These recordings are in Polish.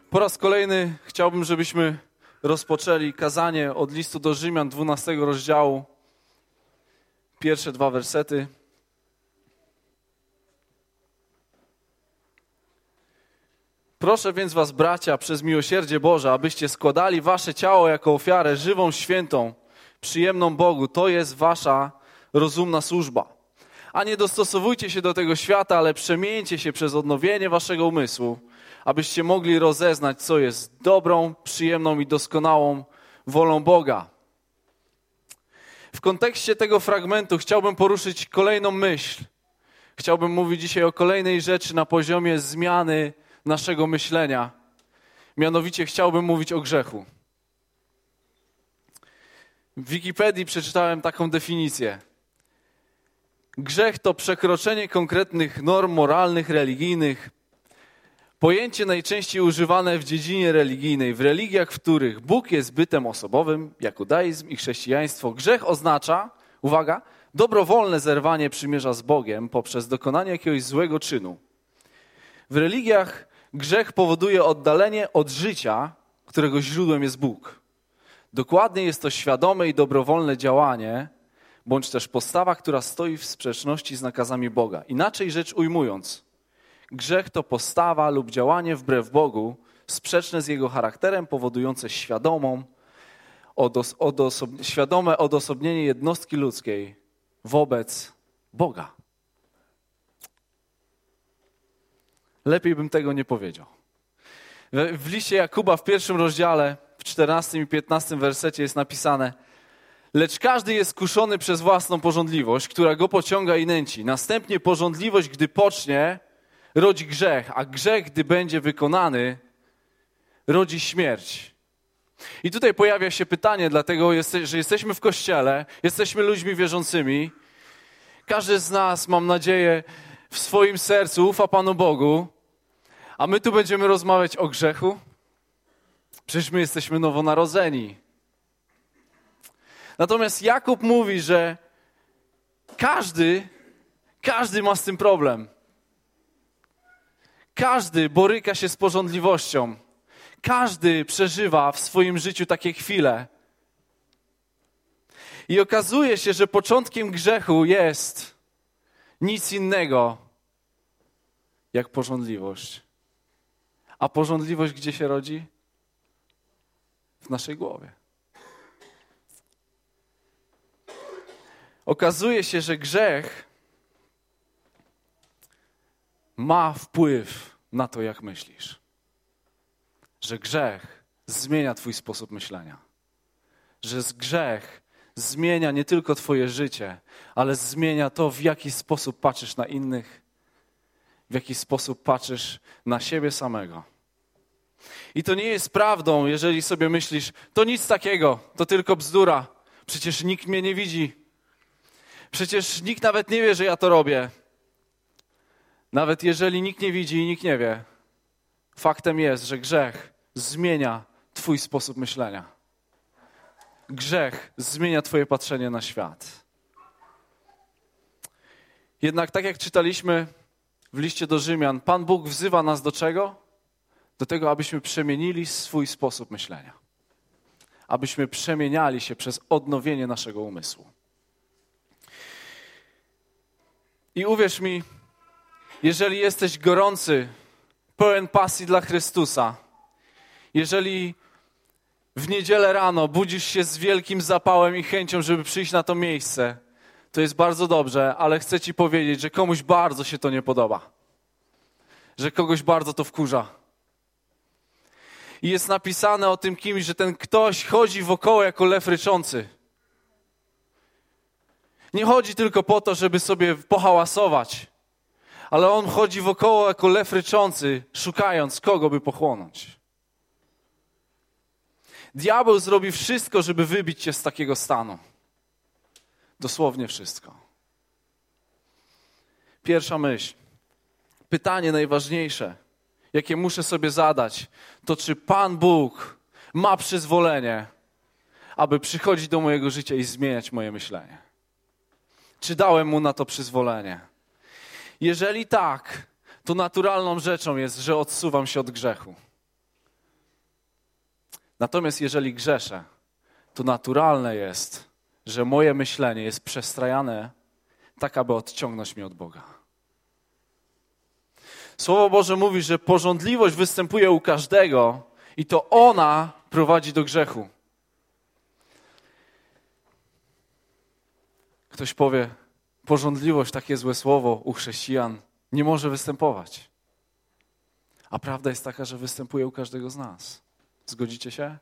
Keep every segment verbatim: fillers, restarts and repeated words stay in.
Po raz kolejny chciałbym, żebyśmy rozpoczęli kazanie od listu do Rzymian, dwunastego rozdziału, pierwsze dwa wersety. Proszę więc was, bracia, przez miłosierdzie Boże, abyście składali wasze ciało jako ofiarę żywą, świętą, przyjemną Bogu. To jest wasza rozumna służba. A nie dostosowujcie się do tego świata, ale przemieńcie się przez odnowienie waszego umysłu, abyście mogli rozeznać, co jest dobrą, przyjemną i doskonałą wolą Boga. W kontekście tego fragmentu chciałbym poruszyć kolejną myśl. Chciałbym mówić dzisiaj o kolejnej rzeczy na poziomie zmiany naszego myślenia. Mianowicie chciałbym mówić o grzechu. W Wikipedii przeczytałem taką definicję. Grzech to przekroczenie konkretnych norm moralnych, religijnych. Pojęcie najczęściej używane w dziedzinie religijnej, w religiach, w których Bóg jest bytem osobowym, jak judaizm i chrześcijaństwo. Grzech oznacza, uwaga, dobrowolne zerwanie przymierza z Bogiem poprzez dokonanie jakiegoś złego czynu. W religiach grzech powoduje oddalenie od życia, którego źródłem jest Bóg. Dokładnie jest to świadome i dobrowolne działanie, bądź też postawa, która stoi w sprzeczności z nakazami Boga. Inaczej rzecz ujmując, grzech to postawa lub działanie wbrew Bogu, sprzeczne z Jego charakterem, powodujące świadomą, odos- odosob- świadome odosobnienie jednostki ludzkiej wobec Boga. Lepiej bym tego nie powiedział. W, w liście Jakuba w pierwszym rozdziale, w czternastym i piętnastym wersecie jest napisane: lecz każdy jest kuszony przez własną pożądliwość, która go pociąga i nęci. Następnie pożądliwość, gdy pocznie, rodzi grzech, a grzech, gdy będzie wykonany, rodzi śmierć. I tutaj pojawia się pytanie, dlatego, że jesteśmy w Kościele, jesteśmy ludźmi wierzącymi. Każdy z nas, mam nadzieję, w swoim sercu ufa Panu Bogu, a my tu będziemy rozmawiać o grzechu? Przecież my jesteśmy nowonarodzeni. Natomiast Jakub mówi, że każdy, każdy ma z tym problem. Każdy boryka się z pożądliwością. Każdy przeżywa w swoim życiu takie chwile. I okazuje się, że początkiem grzechu jest nic innego jak pożądliwość. A pożądliwość gdzie się rodzi? W naszej głowie. Okazuje się, że grzech ma wpływ na to, jak myślisz. Że grzech zmienia twój sposób myślenia. Że grzech zmienia nie tylko twoje życie, ale zmienia to, w jaki sposób patrzysz na innych, w jaki sposób patrzysz na siebie samego. I to nie jest prawdą, jeżeli sobie myślisz, to nic takiego, to tylko bzdura. Przecież nikt mnie nie widzi. Przecież nikt nawet nie wie, że ja to robię. Nawet jeżeli nikt nie widzi i nikt nie wie, faktem jest, że grzech zmienia twój sposób myślenia. Grzech zmienia twoje patrzenie na świat. Jednak tak jak czytaliśmy w liście do Rzymian, Pan Bóg wzywa nas do czego? Do tego, abyśmy przemienili swój sposób myślenia. Abyśmy przemieniali się przez odnowienie naszego umysłu. I uwierz mi, jeżeli jesteś gorący, pełen pasji dla Chrystusa, jeżeli w niedzielę rano budzisz się z wielkim zapałem i chęcią, żeby przyjść na to miejsce, to jest bardzo dobrze, ale chcę ci powiedzieć, że komuś bardzo się to nie podoba. Że kogoś bardzo to wkurza. I jest napisane o tym kimś, że ten ktoś chodzi wokoło jako lew ryczący. Nie chodzi tylko po to, żeby sobie pohałasować, ale on chodzi wokoło jako lew ryczący, szukając kogo by pochłonąć. Diabeł zrobi wszystko, żeby wybić cię z takiego stanu. Dosłownie wszystko. Pierwsza myśl. Pytanie najważniejsze, jakie muszę sobie zadać, to czy Pan Bóg ma przyzwolenie, aby przychodzić do mojego życia i zmieniać moje myślenie? Czy dałem Mu na to przyzwolenie? Jeżeli tak, to naturalną rzeczą jest, że odsuwam się od grzechu. Natomiast jeżeli grzeszę, to naturalne jest, że moje myślenie jest przestrajane tak, aby odciągnąć mnie od Boga. Słowo Boże mówi, że pożądliwość występuje u każdego i to ona prowadzi do grzechu. Ktoś powie, pożądliwość, takie złe słowo u chrześcijan, nie może występować. A prawda jest taka, że występuje u każdego z nas. Zgodzicie się?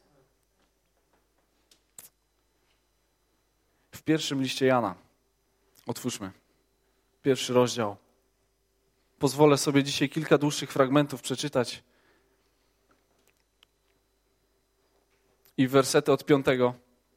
W pierwszym liście Jana, otwórzmy, pierwszy rozdział. Pozwolę sobie dzisiaj kilka dłuższych fragmentów przeczytać. I wersety od piątego.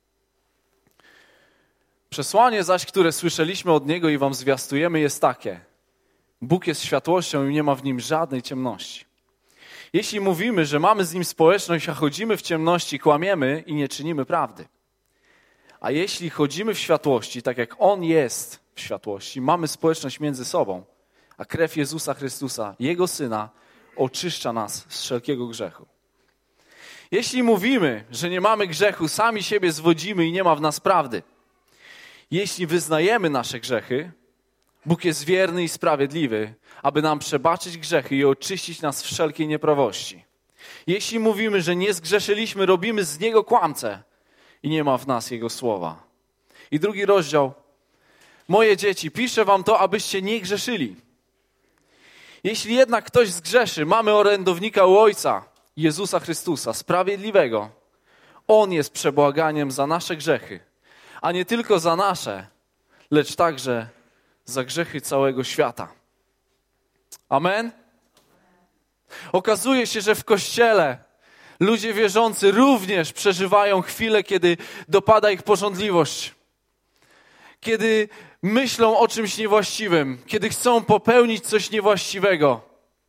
Przesłanie zaś, które słyszeliśmy od Niego i wam zwiastujemy, jest takie. Bóg jest światłością i nie ma w Nim żadnej ciemności. Jeśli mówimy, że mamy z Nim społeczność, a chodzimy w ciemności, kłamiemy i nie czynimy prawdy. A jeśli chodzimy w światłości, tak jak On jest w światłości, mamy społeczność między sobą, a krew Jezusa Chrystusa, Jego Syna, oczyszcza nas z wszelkiego grzechu. Jeśli mówimy, że nie mamy grzechu, sami siebie zwodzimy i nie ma w nas prawdy. Jeśli wyznajemy nasze grzechy, Bóg jest wierny i sprawiedliwy, aby nam przebaczyć grzechy i oczyścić nas z wszelkiej nieprawości. Jeśli mówimy, że nie zgrzeszyliśmy, robimy z Niego kłamcę i nie ma w nas Jego słowa. I drugi rozdział. Moje dzieci, piszę wam to, abyście nie grzeszyli. Jeśli jednak ktoś zgrzeszy, mamy orędownika u Ojca, Jezusa Chrystusa, sprawiedliwego. On jest przebłaganiem za nasze grzechy, a nie tylko za nasze, lecz także za grzechy całego świata. Amen? Okazuje się, że w Kościele ludzie wierzący również przeżywają chwile, kiedy dopada ich pożądliwość. Kiedy myślą o czymś niewłaściwym, kiedy chcą popełnić coś niewłaściwego.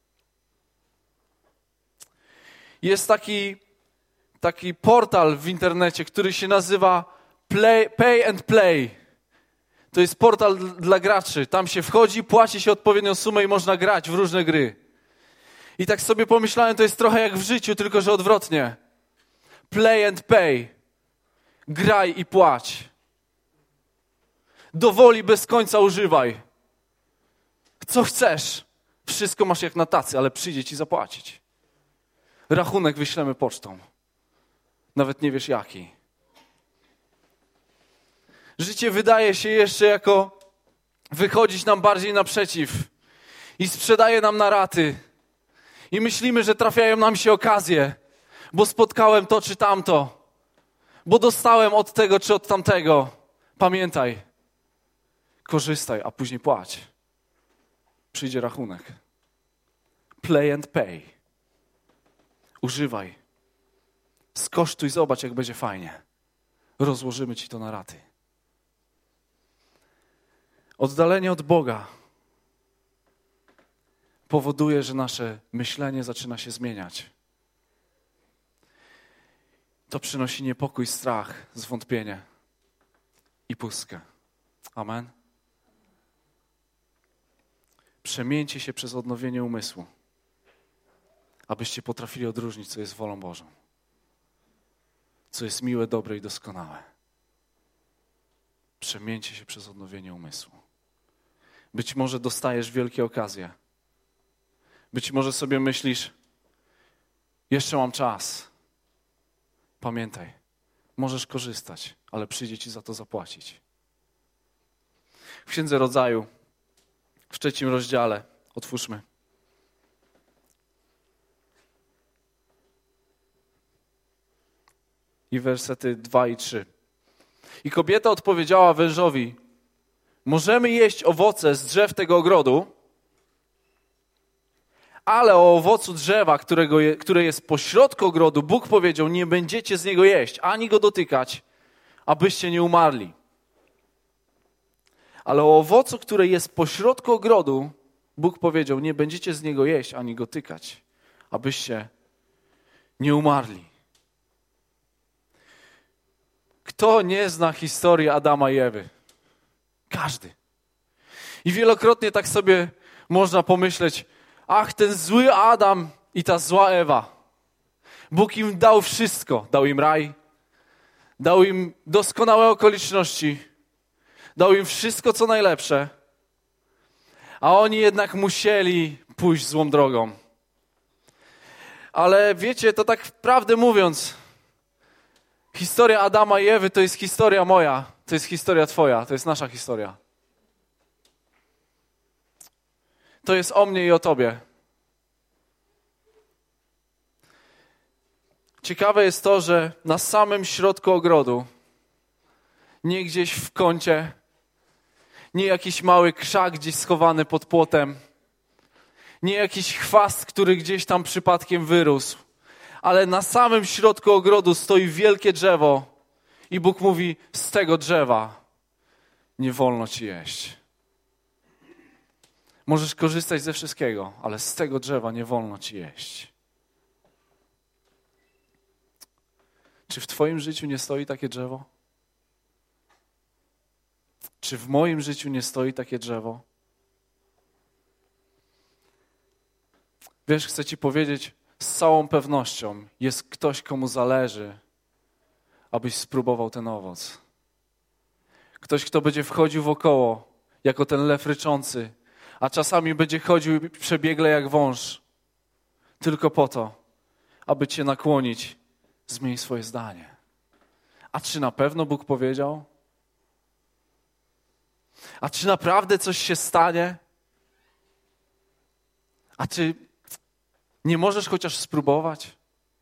Jest taki, taki portal w internecie, który się nazywa Play, Pay and Play. To jest portal dla graczy. Tam się wchodzi, płaci się odpowiednią sumę i można grać w różne gry. I tak sobie pomyślałem, to jest trochę jak w życiu, tylko że odwrotnie. Play and pay. Graj i płać. Do woli bez końca używaj. Co chcesz. Wszystko masz jak na tacy, ale przyjdzie ci zapłacić. Rachunek wyślemy pocztą. Nawet nie wiesz jaki. Życie wydaje się jeszcze jako wychodzić nam bardziej naprzeciw i sprzedaje nam na raty. I myślimy, że trafiają nam się okazje, bo spotkałem to czy tamto, bo dostałem od tego czy od tamtego. Pamiętaj, korzystaj, a później płać. Przyjdzie rachunek. Play and pay. Używaj. Skosztuj, zobacz, jak będzie fajnie. Rozłożymy ci to na raty. Oddalenie od Boga powoduje, że nasze myślenie zaczyna się zmieniać. To przynosi niepokój, strach, zwątpienie i pustkę. Amen. Przemieńcie się przez odnowienie umysłu, abyście potrafili odróżnić, co jest wolą Bożą, co jest miłe, dobre i doskonałe. Przemieńcie się przez odnowienie umysłu. Być może dostajesz wielkie okazje. Być może sobie myślisz, jeszcze mam czas. Pamiętaj, możesz korzystać, ale przyjdzie ci za to zapłacić. W Księdze Rodzaju, w trzecim rozdziale, otwórzmy. I wersety dwa i trzy. I kobieta odpowiedziała wężowi, możemy jeść owoce z drzew tego ogrodu, ale o owocu drzewa, którego je, które jest pośrodku ogrodu, Bóg powiedział, nie będziecie z niego jeść, ani go dotykać, abyście nie umarli. Ale o owocu, które jest pośrodku ogrodu, Bóg powiedział, nie będziecie z niego jeść, ani go tykać, abyście nie umarli. Kto nie zna historii Adama i Ewy? Każdy. I wielokrotnie tak sobie można pomyśleć, ach, ten zły Adam i ta zła Ewa. Bóg im dał wszystko. Dał im raj, dał im doskonałe okoliczności, dał im wszystko, co najlepsze, a oni jednak musieli pójść złą drogą. Ale wiecie, to tak prawdę mówiąc, historia Adama i Ewy to jest historia moja, to jest historia twoja, to jest nasza historia. To jest o mnie i o tobie. Ciekawe jest to, że na samym środku ogrodu, nie gdzieś w kącie, nie jakiś mały krzak gdzieś schowany pod płotem, nie jakiś chwast, który gdzieś tam przypadkiem wyrósł, ale na samym środku ogrodu stoi wielkie drzewo i Bóg mówi, z tego drzewa nie wolno ci jeść. Możesz korzystać ze wszystkiego, ale z tego drzewa nie wolno ci jeść. Czy w twoim życiu nie stoi takie drzewo? Czy w moim życiu nie stoi takie drzewo? Wiesz, chcę ci powiedzieć, z całą pewnością jest ktoś, komu zależy, abyś spróbował ten owoc. Ktoś, kto będzie wchodził wokoło, jako ten lew ryczący, a czasami będzie chodził przebiegle jak wąż, tylko po to, aby cię nakłonić, zmień swoje zdanie. A czy na pewno Bóg powiedział? A czy naprawdę coś się stanie? A czy nie możesz chociaż spróbować?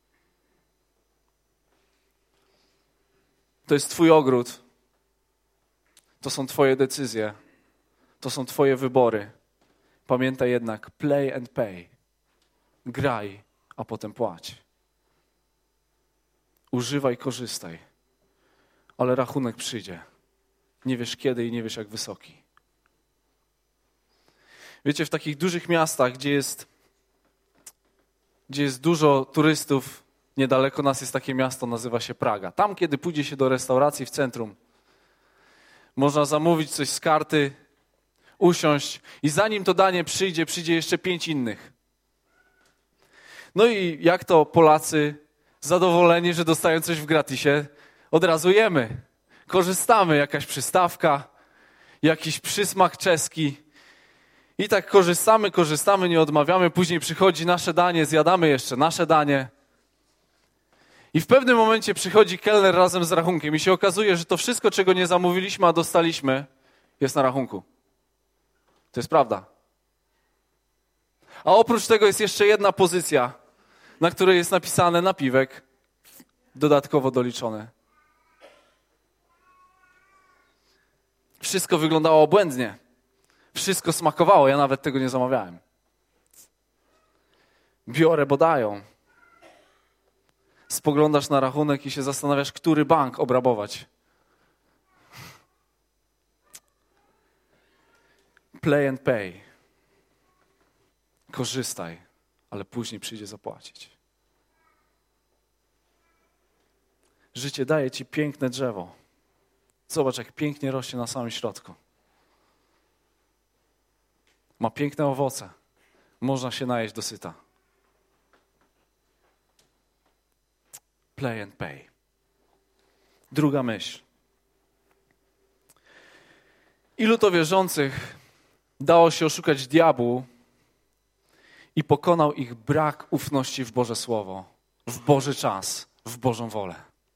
To jest twój ogród. To są twoje decyzje. To są twoje wybory. Pamiętaj jednak, play and pay. Graj, a potem płać. Używaj, korzystaj. Ale rachunek przyjdzie. Nie wiesz kiedy i nie wiesz jak wysoki. Wiecie, w takich dużych miastach, gdzie jest, gdzie jest dużo turystów, niedaleko nas jest takie miasto, nazywa się Praga. Tam, kiedy pójdzie się do restauracji w centrum, można zamówić coś z karty, usiąść i zanim to danie przyjdzie, przyjdzie jeszcze pięć innych. No i jak to Polacy zadowoleni, że dostają coś w gratisie, od razu jemy. Korzystamy, jakaś przystawka, jakiś przysmak czeski. I tak korzystamy, korzystamy, nie odmawiamy. Później przychodzi nasze danie, zjadamy jeszcze nasze danie. I w pewnym momencie przychodzi kelner razem z rachunkiem i się okazuje, że to wszystko, czego nie zamówiliśmy, a dostaliśmy, jest na rachunku. To jest prawda. A oprócz tego jest jeszcze jedna pozycja, na której jest napisane napiwek, dodatkowo doliczony. Wszystko wyglądało obłędnie. Wszystko smakowało, ja nawet tego nie zamawiałem. Biorę, bo dają. Spoglądasz na rachunek i się zastanawiasz, który bank obrabować. Play and pay. Korzystaj, ale później przyjdzie zapłacić. Życie daje ci piękne drzewo. Zobacz, jak pięknie rośnie na samym środku. Ma piękne owoce. Można się najeść dosyta. Play and pay. Druga myśl. Ilu to wierzących dało się oszukać diabłu i pokonał ich brak ufności w Boże Słowo, w Boży czas, w Bożą wolę.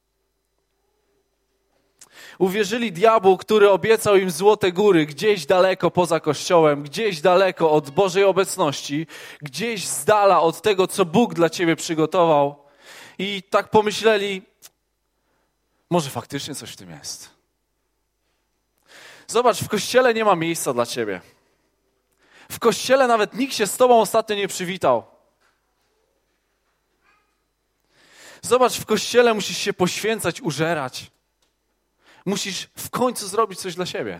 Uwierzyli diabłu, który obiecał im złote góry gdzieś daleko poza Kościołem, gdzieś daleko od Bożej obecności, gdzieś z dala od tego, co Bóg dla ciebie przygotował. I tak pomyśleli, może faktycznie coś w tym jest. Zobacz, w Kościele nie ma miejsca dla ciebie. W Kościele nawet nikt się z tobą ostatnio nie przywitał. Zobacz, w Kościele musisz się poświęcać, użerać. Musisz w końcu zrobić coś dla siebie.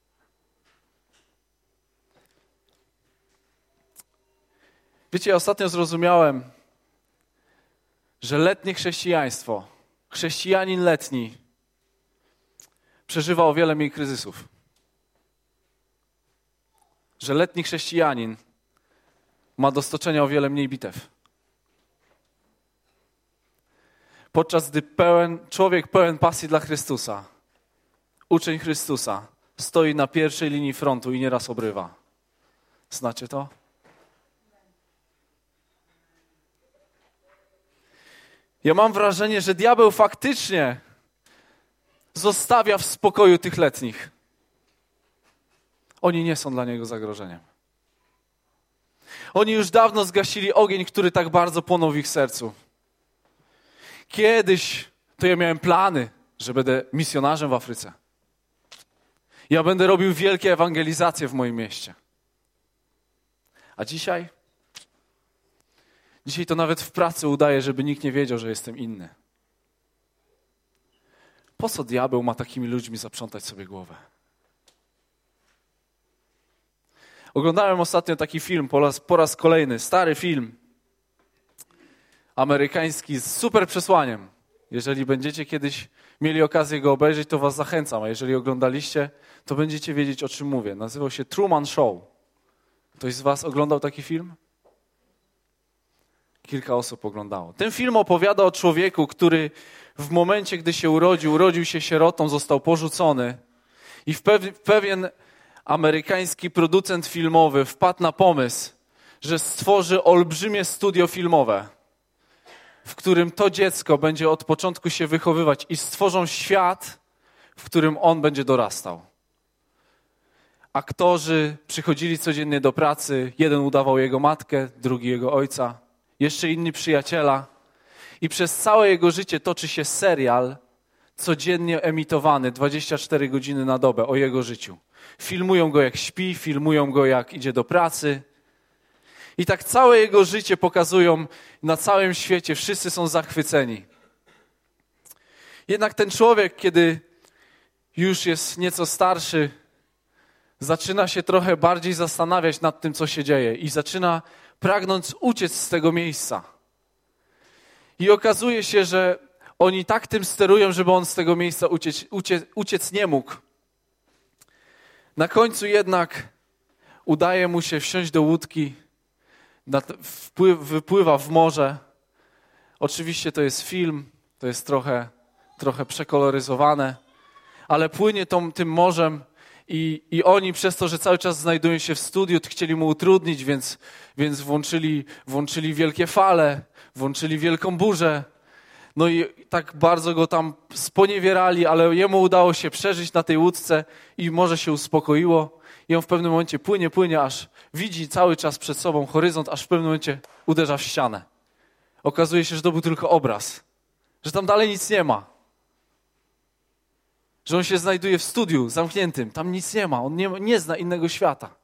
Wiecie, ja ostatnio zrozumiałem, że letnie chrześcijaństwo, chrześcijanin letni przeżywa o wiele mniej kryzysów. Że letni chrześcijanin ma do stoczenia o wiele mniej bitew. Podczas gdy pełen, człowiek pełen pasji dla Chrystusa, uczeń Chrystusa, stoi na pierwszej linii frontu i nieraz obrywa. Znacie to? Ja mam wrażenie, że diabeł faktycznie zostawia w spokoju tych letnich. Oni nie są dla niego zagrożeniem. Oni już dawno zgasili ogień, który tak bardzo płonął w ich sercu. Kiedyś to ja miałem plany, że będę misjonarzem w Afryce. Ja będę robił wielkie ewangelizacje w moim mieście. A dzisiaj? Dzisiaj to nawet w pracy udaję, żeby nikt nie wiedział, że jestem inny. Po co diabeł ma takimi ludźmi zaprzątać sobie głowę? Oglądałem ostatnio taki film po raz, po raz kolejny, stary film amerykański z super przesłaniem. Jeżeli będziecie kiedyś mieli okazję go obejrzeć, to was zachęcam, a jeżeli oglądaliście, to będziecie wiedzieć, o czym mówię. Nazywał się Truman Show. Ktoś z was oglądał taki film? Kilka osób oglądało. Ten film opowiada o człowieku, który w momencie, gdy się urodził, urodził się sierotą, został porzucony i w pewien amerykański producent filmowy wpadł na pomysł, że stworzy olbrzymie studio filmowe, w którym to dziecko będzie od początku się wychowywać i stworzą świat, w którym on będzie dorastał. Aktorzy przychodzili codziennie do pracy, jeden udawał jego matkę, drugi jego ojca, jeszcze inni przyjaciela i przez całe jego życie toczy się serial codziennie emitowany dwadzieścia cztery godziny na dobę o jego życiu. Filmują go jak śpi, filmują go jak idzie do pracy. I tak całe jego życie pokazują na całym świecie. Wszyscy są zachwyceni. Jednak ten człowiek, kiedy już jest nieco starszy, zaczyna się trochę bardziej zastanawiać nad tym, co się dzieje i zaczyna pragnąc uciec z tego miejsca. I okazuje się, że oni tak tym sterują, żeby on z tego miejsca uciec, uciec, uciec nie mógł. Na końcu jednak udaje mu się wsiąść do łódki, wypływa w morze. Oczywiście to jest film, to jest trochę, trochę przekoloryzowane, ale płynie tą, tym morzem i, i oni przez to, że cały czas znajdują się w studiu, chcieli mu utrudnić, więc, więc włączyli, włączyli wielkie fale, włączyli wielką burzę. No i tak bardzo go tam sponiewierali, ale jemu udało się przeżyć na tej łódce i morze się uspokoiło. I on w pewnym momencie płynie, płynie, aż widzi cały czas przed sobą horyzont, aż w pewnym momencie uderza w ścianę. Okazuje się, że to był tylko obraz, że tam dalej nic nie ma. Że on się znajduje w studiu zamkniętym, tam nic nie ma, on nie, nie zna innego świata.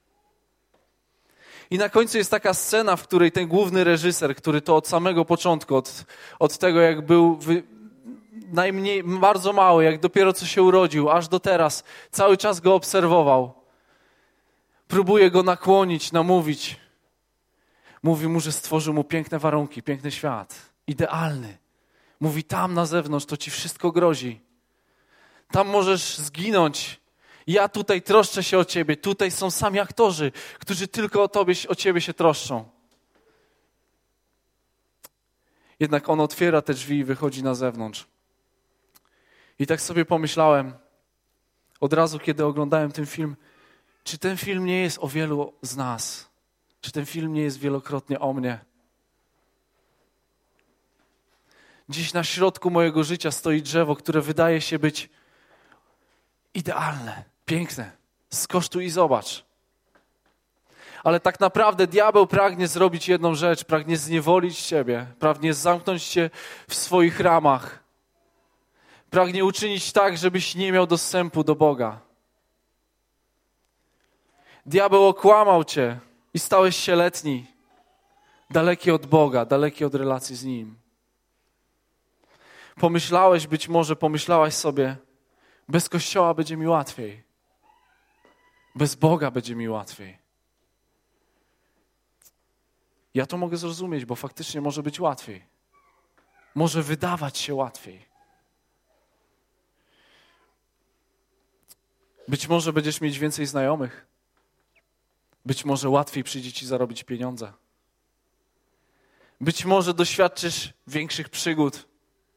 I na końcu jest taka scena, w której ten główny reżyser, który to od samego początku, od, od tego jak był wy, najmniej, bardzo mały, jak dopiero co się urodził, aż do teraz, cały czas go obserwował. Próbuje go nakłonić, namówić. Mówi mu, że stworzył mu piękne warunki, piękny świat, idealny. Mówi, tam na zewnątrz to ci wszystko grozi. Tam możesz zginąć. Ja tutaj troszczę się o ciebie. Tutaj są sami aktorzy, którzy tylko o tobie, o ciebie się troszczą. Jednak on otwiera te drzwi i wychodzi na zewnątrz. I tak sobie pomyślałem, od razu kiedy oglądałem ten film, czy ten film nie jest o wielu z nas? Czy ten film nie jest wielokrotnie o mnie? Dziś na środku mojego życia stoi drzewo, które wydaje się być idealne, piękne. Skosztuj i zobacz. Ale tak naprawdę diabeł pragnie zrobić jedną rzecz, pragnie zniewolić ciebie, pragnie zamknąć cię w swoich ramach. Pragnie uczynić tak, żebyś nie miał dostępu do Boga. Diabeł okłamał cię i stałeś się letni, daleki od Boga, daleki od relacji z Nim. Pomyślałeś, być może pomyślałaś sobie, bez Kościoła będzie mi łatwiej. Bez Boga będzie mi łatwiej. Ja to mogę zrozumieć, bo faktycznie może być łatwiej. Może wydawać się łatwiej. Być może będziesz mieć więcej znajomych. Być może łatwiej przyjdzie ci zarobić pieniądze. Być może doświadczysz większych przygód.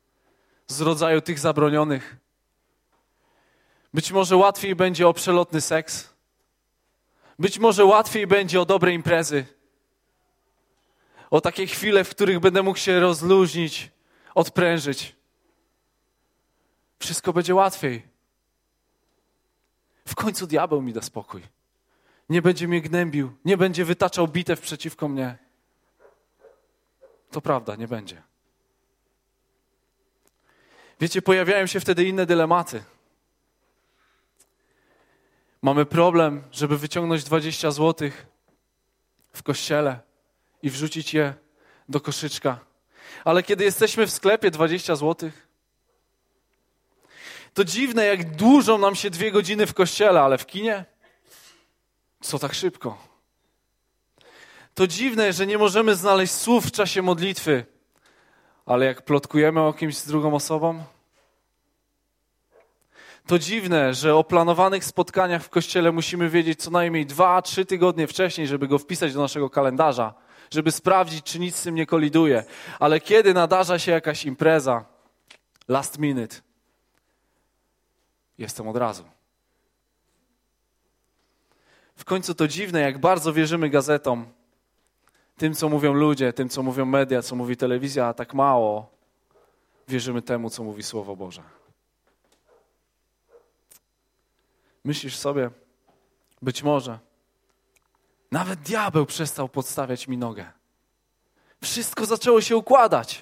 z rodzaju tych zabronionych. Być może łatwiej będzie o przelotny seks. Być może łatwiej będzie o dobre imprezy. O takie chwile, w których będę mógł się rozluźnić, odprężyć. Wszystko będzie łatwiej. W końcu diabeł mi da spokój. Nie będzie mnie gnębił, nie będzie wytaczał bitew przeciwko mnie. To prawda, nie będzie. Wiecie, pojawiają się wtedy inne dylematy. Mamy problem, żeby wyciągnąć dwadzieścia złotych w kościele i wrzucić je do koszyczka. Ale kiedy jesteśmy w sklepie, dwadzieścia złotych, to dziwne, jak dłużą nam się dwie godziny w kościele, ale w kinie? Co tak szybko? To dziwne, że nie możemy znaleźć słów w czasie modlitwy, ale jak plotkujemy o kimś z drugą osobą? To dziwne, że o planowanych spotkaniach w kościele musimy wiedzieć co najmniej dwa, trzy tygodnie wcześniej, żeby go wpisać do naszego kalendarza, żeby sprawdzić, czy nic z tym nie koliduje. Ale kiedy nadarza się jakaś impreza, last minute, jestem od razu. W końcu to dziwne, jak bardzo wierzymy gazetom, tym, co mówią ludzie, tym, co mówią media, co mówi telewizja, a tak mało wierzymy temu, co mówi Słowo Boże. Myślisz sobie, być może nawet diabeł przestał podstawiać mi nogę. Wszystko zaczęło się układać.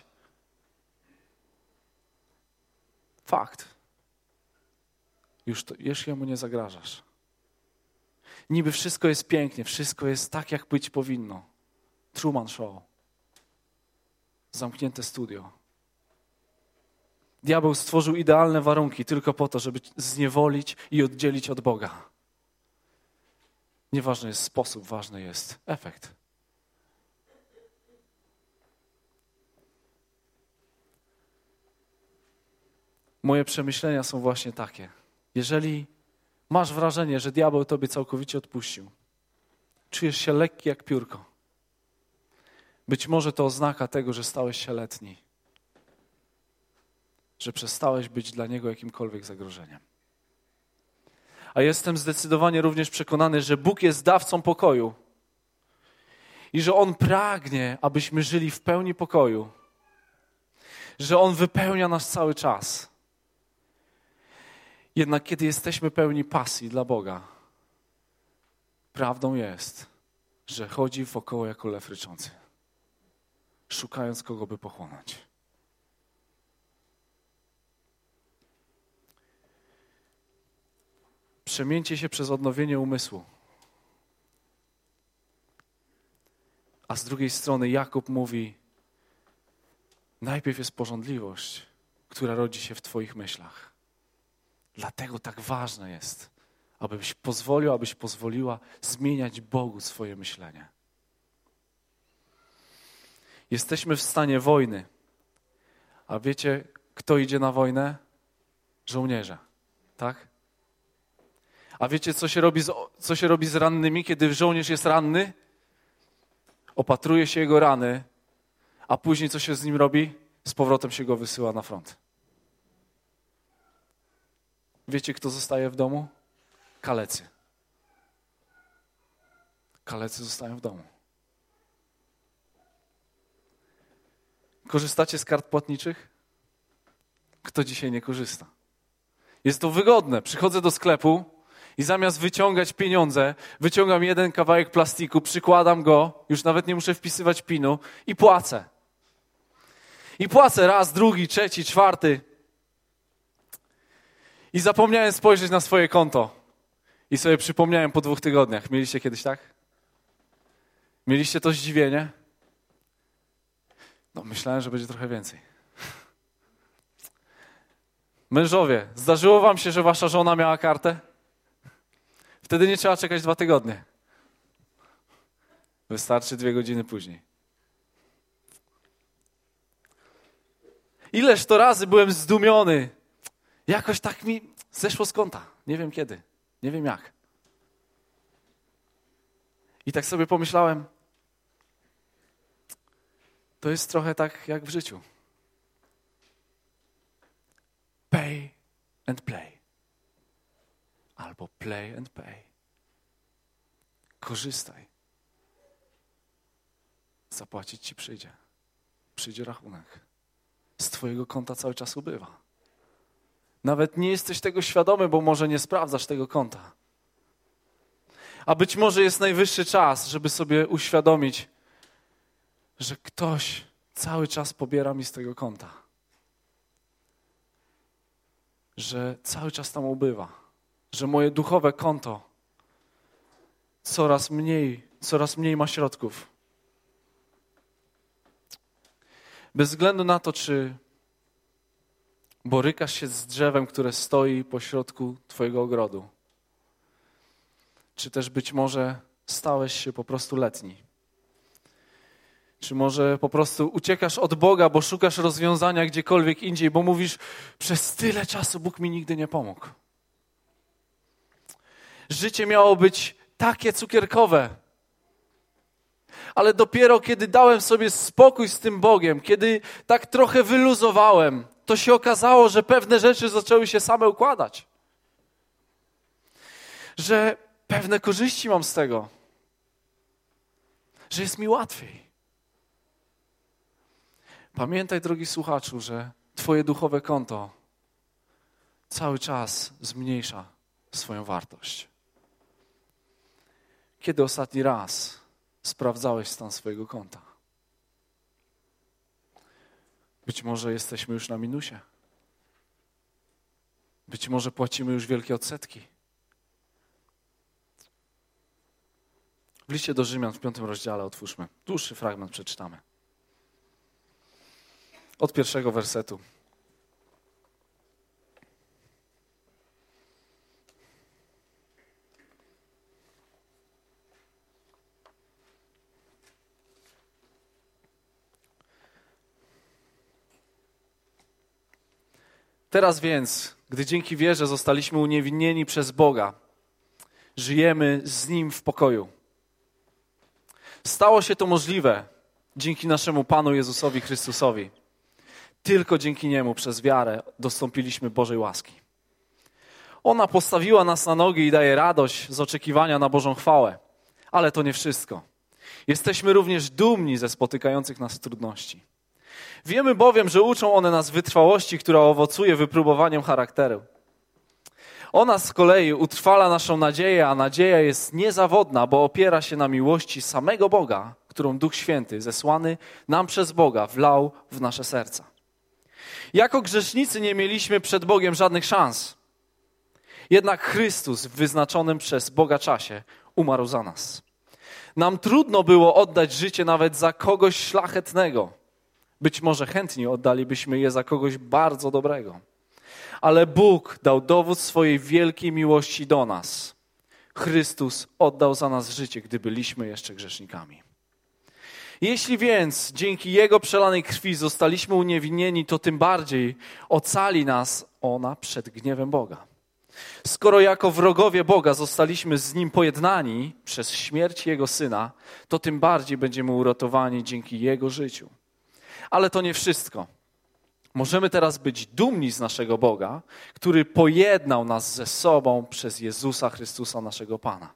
Fakt. Już, to, już jemu nie zagrażasz. Niby wszystko jest pięknie, wszystko jest tak, jak być powinno. Truman Show. Zamknięte studio. Diabeł stworzył idealne warunki tylko po to, żeby zniewolić i oddzielić od Boga. Nieważny jest sposób, ważny jest efekt. Moje przemyślenia są właśnie takie. Jeżeli masz wrażenie, że diabeł tobie całkowicie odpuścił, czujesz się lekki jak piórko, być może to oznaka tego, że stałeś się letni, że przestałeś być dla niego jakimkolwiek zagrożeniem. A jestem zdecydowanie również przekonany, że Bóg jest dawcą pokoju i że On pragnie, abyśmy żyli w pełni pokoju, że On wypełnia nas cały czas. Jednak kiedy jesteśmy pełni pasji dla Boga, prawdą jest, że chodzi wokoło jako lew ryczący, szukając kogo by pochłonąć. Przemieńcie się przez odnowienie umysłu. A z drugiej strony Jakub mówi, najpierw jest pożądliwość, która rodzi się w twoich myślach. Dlatego tak ważne jest, abyś pozwolił, abyś pozwoliła zmieniać Bogu swoje myślenie. Jesteśmy w stanie wojny. A wiecie, kto idzie na wojnę? Żołnierze, tak? A wiecie, co się robi z, co się robi z rannymi, kiedy żołnierz jest ranny? Opatruje się jego rany, a później co się z nim robi? Z powrotem się go wysyła na front. Wiecie, kto zostaje w domu? Kalecy. Kalecy zostają w domu. Korzystacie z kart płatniczych? Kto dzisiaj nie korzysta? Jest to wygodne. Przychodzę do sklepu i zamiast wyciągać pieniądze, wyciągam jeden kawałek plastiku, przykładam go, już nawet nie muszę wpisywać pinu i płacę. I płacę raz, drugi, trzeci, czwarty. I zapomniałem spojrzeć na swoje konto. I sobie przypomniałem po dwóch tygodniach. Mieliście kiedyś tak? Mieliście to zdziwienie? No myślałem, że będzie trochę więcej. Mężowie, zdarzyło wam się, że wasza żona miała kartę? Wtedy nie trzeba czekać dwa tygodnie. Wystarczy dwie godziny później. Ileż to razy byłem zdumiony. Jakoś tak mi zeszło z konta. Nie wiem kiedy. Nie wiem jak. I tak sobie pomyślałem, to jest trochę tak jak w życiu. pay and play. Albo play and pay. Korzystaj. Zapłacić ci przyjdzie. Przyjdzie rachunek. Z twojego konta cały czas ubywa. Nawet nie jesteś tego świadomy, bo może nie sprawdzasz tego konta. A być może jest najwyższy czas, żeby sobie uświadomić, że ktoś cały czas pobiera mi z tego konta. Że cały czas tam ubywa. Że moje duchowe konto coraz mniej, coraz mniej ma środków. Bez względu na to, czy borykasz się z drzewem, które stoi pośrodku twojego ogrodu, czy też być może stałeś się po prostu letni. Czy może po prostu uciekasz od Boga, bo szukasz rozwiązania gdziekolwiek indziej, bo mówisz, przez tyle czasu Bóg mi nigdy nie pomógł. Życie miało być takie cukierkowe. Ale dopiero kiedy dałem sobie spokój z tym Bogiem, kiedy tak trochę wyluzowałem, to się okazało, że pewne rzeczy zaczęły się same układać. Że pewne korzyści mam z tego. Że jest mi łatwiej. Pamiętaj, drogi słuchaczu, że twoje duchowe konto cały czas zmniejsza swoją wartość. Kiedy ostatni raz sprawdzałeś stan swojego konta? Być może jesteśmy już na minusie. Być może płacimy już wielkie odsetki. W liście do Rzymian w piątym rozdziale otwórzmy. Dłuższy fragment przeczytamy. Od pierwszego wersetu. Teraz więc, gdy dzięki wierze zostaliśmy uniewinnieni przez Boga, żyjemy z Nim w pokoju. Stało się to możliwe dzięki naszemu Panu Jezusowi Chrystusowi. Tylko dzięki Niemu przez wiarę dostąpiliśmy Bożej łaski. Ona postawiła nas na nogi i daje radość z oczekiwania na Bożą chwałę. Ale to nie wszystko. Jesteśmy również dumni ze spotykających nas trudności. Wiemy bowiem, że uczą one nas wytrwałości, która owocuje wypróbowaniem charakteru. Ona z kolei utrwala naszą nadzieję, a nadzieja jest niezawodna, bo opiera się na miłości samego Boga, którą Duch Święty, zesłany nam przez Boga, wlał w nasze serca. Jako grzesznicy nie mieliśmy przed Bogiem żadnych szans. Jednak Chrystus w wyznaczonym przez Boga czasie umarł za nas. Nam trudno było oddać życie nawet za kogoś szlachetnego. Być może chętnie oddalibyśmy je za kogoś bardzo dobrego. Ale Bóg dał dowód swojej wielkiej miłości do nas. Chrystus oddał za nas życie, gdy byliśmy jeszcze grzesznikami. Jeśli więc dzięki Jego przelanej krwi zostaliśmy uniewinnieni, to tym bardziej ocali nas ona przed gniewem Boga. Skoro jako wrogowie Boga zostaliśmy z Nim pojednani przez śmierć Jego Syna, to tym bardziej będziemy uratowani dzięki Jego życiu. Ale to nie wszystko. Możemy teraz być dumni z naszego Boga, który pojednał nas ze sobą przez Jezusa Chrystusa, naszego Pana.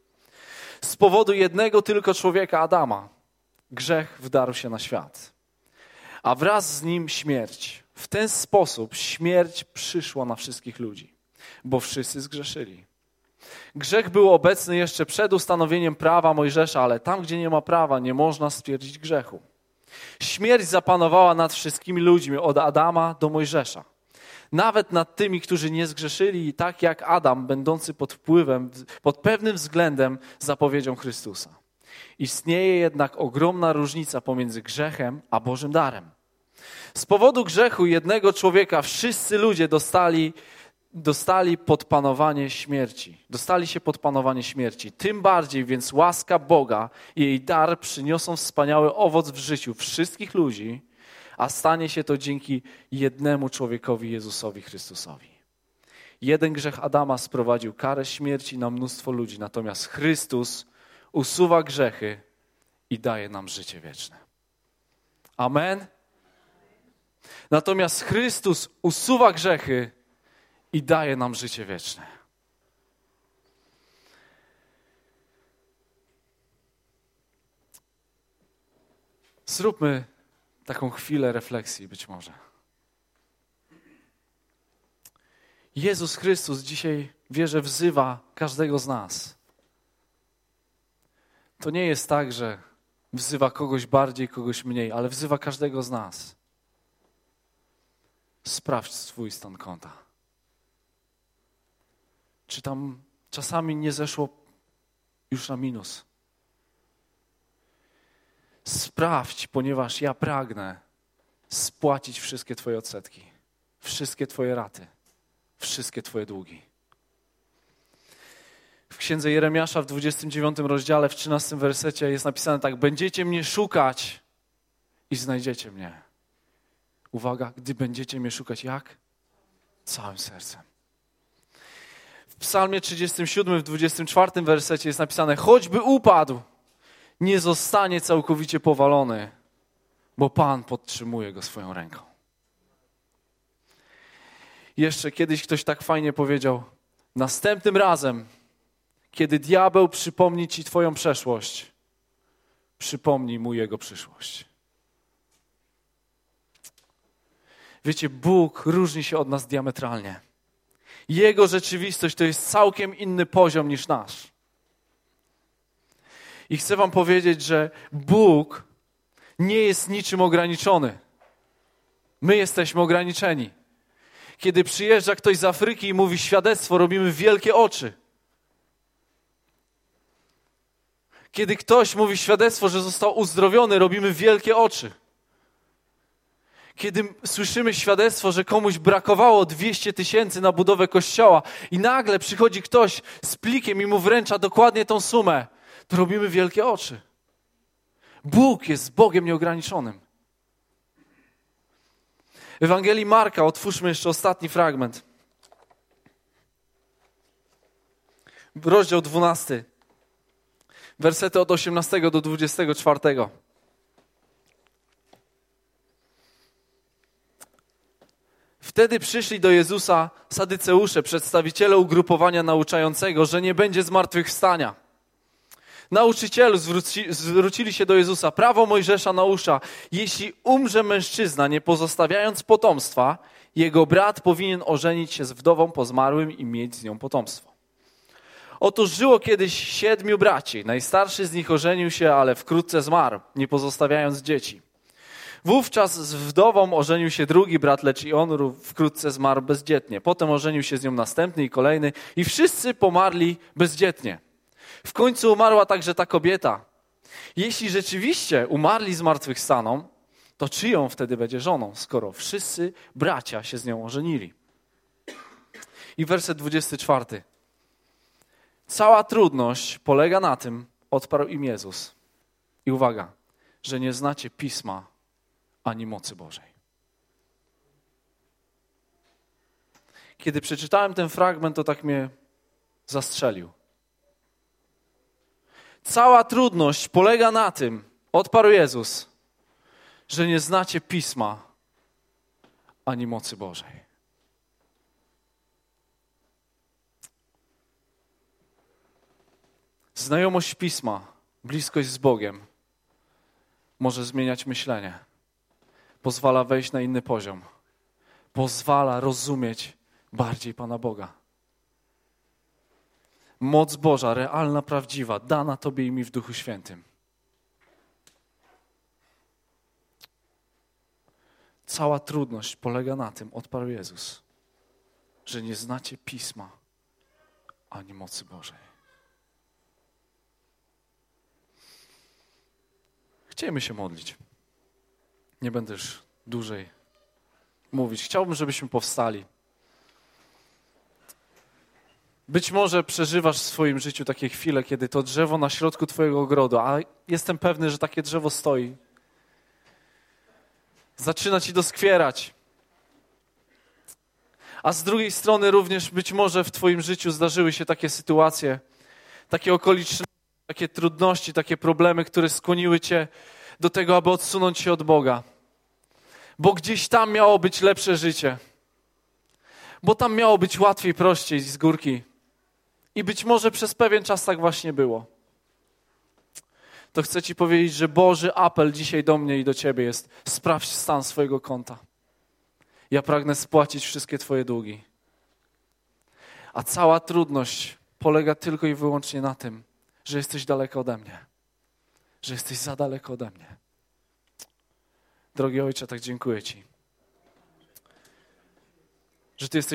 Z powodu jednego tylko człowieka, Adama, grzech wdarł się na świat, a wraz z nim śmierć. W ten sposób śmierć przyszła na wszystkich ludzi, bo wszyscy zgrzeszyli. Grzech był obecny jeszcze przed ustanowieniem prawa Mojżesza, ale tam, gdzie nie ma prawa, nie można stwierdzić grzechu. Śmierć zapanowała nad wszystkimi ludźmi, od Adama do Mojżesza. Nawet nad tymi, którzy nie zgrzeszyli, tak jak Adam, będący pod wpływem, pod pewnym względem zapowiedzią Chrystusa. Istnieje jednak ogromna różnica pomiędzy grzechem a Bożym darem. Z powodu grzechu jednego człowieka wszyscy ludzie dostali, dostali pod panowanie śmierci. Dostali się pod panowanie śmierci. Tym bardziej więc łaska Boga i jej dar przyniosą wspaniały owoc w życiu wszystkich ludzi, a stanie się to dzięki jednemu człowiekowi, Jezusowi Chrystusowi. Jeden grzech Adama sprowadził karę śmierci na mnóstwo ludzi, natomiast Chrystus usuwa grzechy i daje nam życie wieczne. Amen? Natomiast Chrystus usuwa grzechy i daje nam życie wieczne. Zróbmy taką chwilę refleksji być może. Jezus Chrystus dzisiaj, wierzę, wzywa każdego z nas. To nie jest tak, że wzywa kogoś bardziej, kogoś mniej, ale wzywa każdego z nas. Sprawdź swój stan konta. Czy tam czasami nie zeszło już na minus? Sprawdź, ponieważ ja pragnę spłacić wszystkie twoje odsetki, wszystkie twoje raty, wszystkie twoje długi. W księdze Jeremiasza w dwudziestym dziewiątym rozdziale, w trzynastym wersecie jest napisane tak: będziecie mnie szukać i znajdziecie mnie. Uwaga, gdy będziecie mnie szukać jak? Całym sercem. W psalmie trzydziestym siódmym, w dwudziestym czwartym wersecie jest napisane: choćby upadł, nie zostanie całkowicie powalony, bo Pan podtrzymuje go swoją ręką. Jeszcze kiedyś ktoś tak fajnie powiedział: następnym razem, kiedy diabeł przypomni ci twoją przeszłość, przypomnij mu jego przyszłość. Wiecie, Bóg różni się od nas diametralnie. Jego rzeczywistość to jest całkiem inny poziom niż nasz. I chcę wam powiedzieć, że Bóg nie jest niczym ograniczony. My jesteśmy ograniczeni. Kiedy przyjeżdża ktoś z Afryki i mówi świadectwo, robimy wielkie oczy. Kiedy ktoś mówi świadectwo, że został uzdrowiony, robimy wielkie oczy. Kiedy słyszymy świadectwo, że komuś brakowało dwieście tysięcy na budowę kościoła i nagle przychodzi ktoś z plikiem i mu wręcza dokładnie tą sumę, to robimy wielkie oczy. Bóg jest Bogiem nieograniczonym. W Ewangelii Marka, otwórzmy jeszcze ostatni fragment. Rozdział dwunasty. Wersety od osiemnastego do dwudziestego czwartego. Wtedy przyszli do Jezusa sadyceusze, przedstawiciele ugrupowania nauczającego, że nie będzie zmartwychwstania. Nauczycielu zwróci, zwrócili się do Jezusa: prawo Mojżesza naucza, jeśli umrze mężczyzna, nie pozostawiając potomstwa, jego brat powinien ożenić się z wdową po zmarłym i mieć z nią potomstwo. Otóż żyło kiedyś siedmiu braci. Najstarszy z nich ożenił się, ale wkrótce zmarł, nie pozostawiając dzieci. Wówczas z wdową ożenił się drugi brat, lecz i on wkrótce zmarł bezdzietnie. Potem ożenił się z nią następny i kolejny i wszyscy pomarli bezdzietnie. W końcu umarła także ta kobieta. Jeśli rzeczywiście umarli zmartwychwstaną, to czyją wtedy będzie żoną, skoro wszyscy bracia się z nią ożenili? I werset dwudziesty czwarty. Cała trudność polega na tym, odparł im Jezus. I uwaga, że nie znacie Pisma ani mocy Bożej. Kiedy przeczytałem ten fragment, to tak mnie zastrzelił. Cała trudność polega na tym, odparł Jezus, że nie znacie Pisma ani mocy Bożej. Znajomość Pisma, bliskość z Bogiem może zmieniać myślenie. Pozwala wejść na inny poziom. Pozwala rozumieć bardziej Pana Boga. Moc Boża, realna, prawdziwa, dana Tobie i mi w Duchu Świętym. Cała trudność polega na tym, odparł Jezus, że nie znacie Pisma ani mocy Bożej. Chcielibyśmy się modlić. Nie będę już dłużej mówić. Chciałbym, żebyśmy powstali. Być może przeżywasz w swoim życiu takie chwile, kiedy to drzewo na środku twojego ogrodu, a jestem pewny, że takie drzewo stoi, zaczyna ci doskwierać. A z drugiej strony również być może w twoim życiu zdarzyły się takie sytuacje, takie okoliczności, takie trudności, takie problemy, które skłoniły cię do tego, aby odsunąć się od Boga. Bo gdzieś tam miało być lepsze życie. bo tam miało być łatwiej, prościej z górki. I być może przez pewien czas tak właśnie było. To chcę ci powiedzieć, że Boży apel dzisiaj do mnie i do ciebie jest: sprawdź stan swojego konta. Ja pragnę spłacić wszystkie twoje długi. A cała trudność polega tylko i wyłącznie na tym, że jesteś daleko ode mnie. Że jesteś za daleko ode mnie. Drogi Ojcze, tak dziękuję Ci, że Ty jesteś